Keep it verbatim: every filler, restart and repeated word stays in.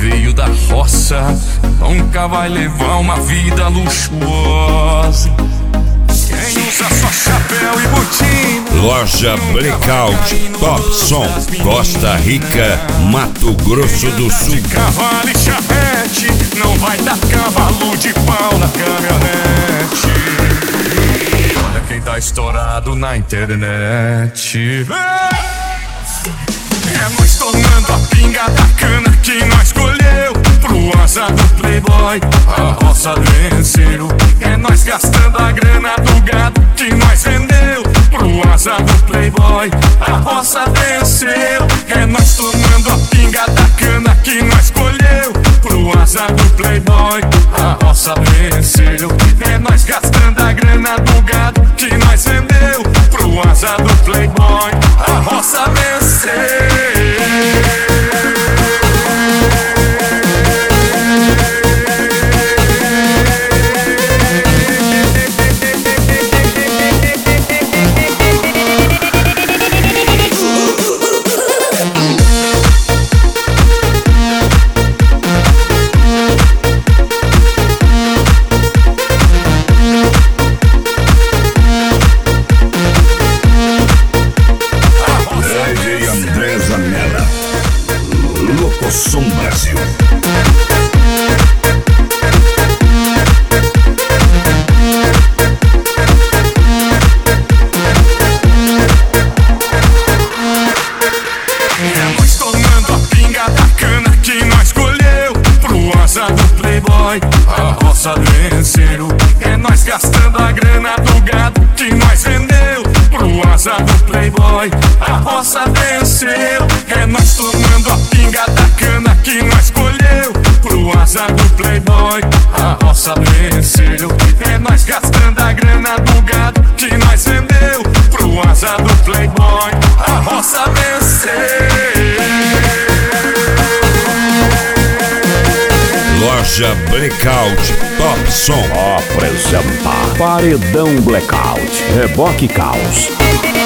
veio da roça nunca vai levar uma vida luxuosa. Quem usa só chapéu e botina. Loja Blackout, Top Som, Costa Rica, Mato Grosso do Sul. Cavalo e charrete, não vai dar cavalo de pau na caminhonete. Olha quem tá estourado na internet. É nós tomando a pinga da cana que nós escolheu pro asa do playboy, a roça venceram. É nós gastando a grana do gado que nós vendeu pro asa do playboy, a roça venceu. É nós tomando a pinga da cana que nós escolheu pro asa do playboy, a roça venceu. É nós gastando a grana do gado que nós vendeu pro asa do playboy, a roça venceu. Som Brasil. É nós tomando a pinga da cana que nós escolheu pro asa do playboy, a roça venceram. É nós gastando a grana do gado que nós vendeu pro asa do playboy, a roça venceu. É nós tomando a pinga da cana que nós escolheu pro asa do playboy, a roça venceu. É nós gastando a grana do gado que nós vendeu pro asa do playboy, a roça venceu. Loja Blackout, Top Som. Apresenta Paredão Blackout, Reboque Caos.